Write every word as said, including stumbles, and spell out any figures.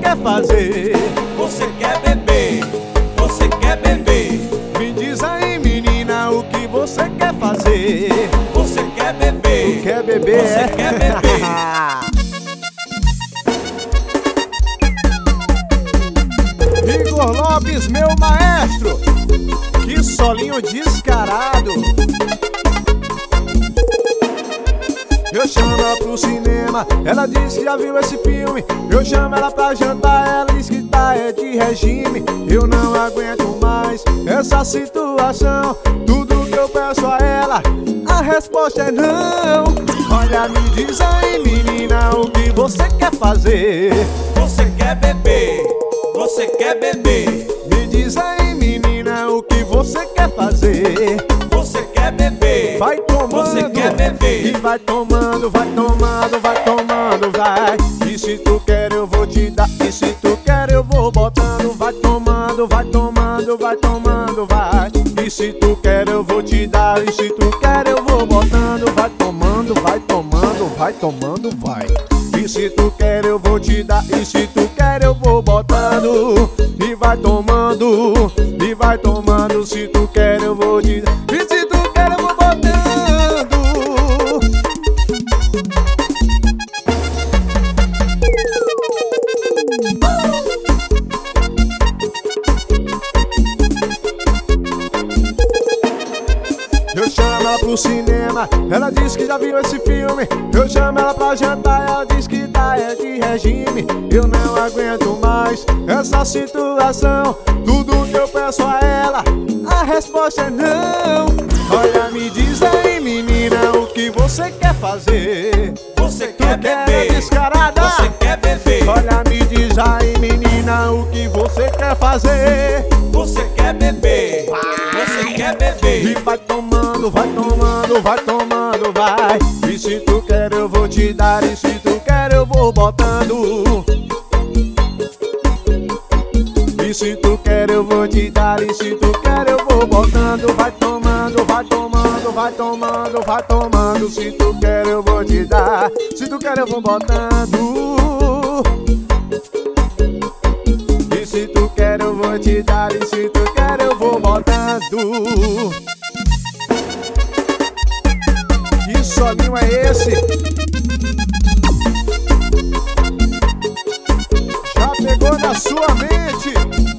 quer fazer? Você quer beber, você quer beber. Me diz aí, menina, o que você quer fazer? Você quer beber, Quer beber, você é? quer beber. Igor Lopes, meu maestro, que solinho descarado. Eu chamo ela pro cinema, ela disse que já viu esse filme. Eu chamo ela pra jantar, ela diz que tá é de regime. Eu não aguento mais essa situação. Tudo que eu peço a ela, a resposta é não. Olha, me diz aí, menina, o que você quer fazer? Você quer beber, você quer beber. Me diz aí, menina, o que você quer fazer? Você quer beber, Vai tomando, você quer beber. e vai tomando, vai tomando, vai tomando, vai. E se tu quer eu vou te dar, e se tu quer eu vou botando. Vai tomando, vai tomando, vai tomando, vai. E se tu quer eu vou te dar, e se tu quer eu vou botando. Vai tomando, vai tomando, vai tomando, vai. E se tu quer eu vou te dar, e se tu quer eu vou botando. E vai tomando, e vai tomando. Se tu quer eu vou te dar, e se tu quer eu vou botando. Eu chamo ela pro cinema, ela diz que já viu esse filme. Eu chamo ela pra jantar, ela diz que tá é de regime. Eu não aguento mais essa situação. Tudo que eu peço a ela, a resposta é não. Olha, me diz aí, menina, o que você quer fazer? Você quer Tu quer beber, descarada? você quer beber. Olha, me diz aí, menina, o que você quer fazer? Você quer beber, você quer E beber. vai tomando, vai tomando, vai tomando, vai. E se tu quer eu vou te dar, e se tu quer eu vou botando. E se tu quer eu vou te dar, e se tu quer eu vou botando. Vai tomando, vai tomando, vai tomando, vai tomando. Se tu quer eu vou te dar, se tu quer eu vou botando. E se tu quer eu vou te dar, e se tu quer eu vou botando. Que solinho é esse? Já pegou na sua mente?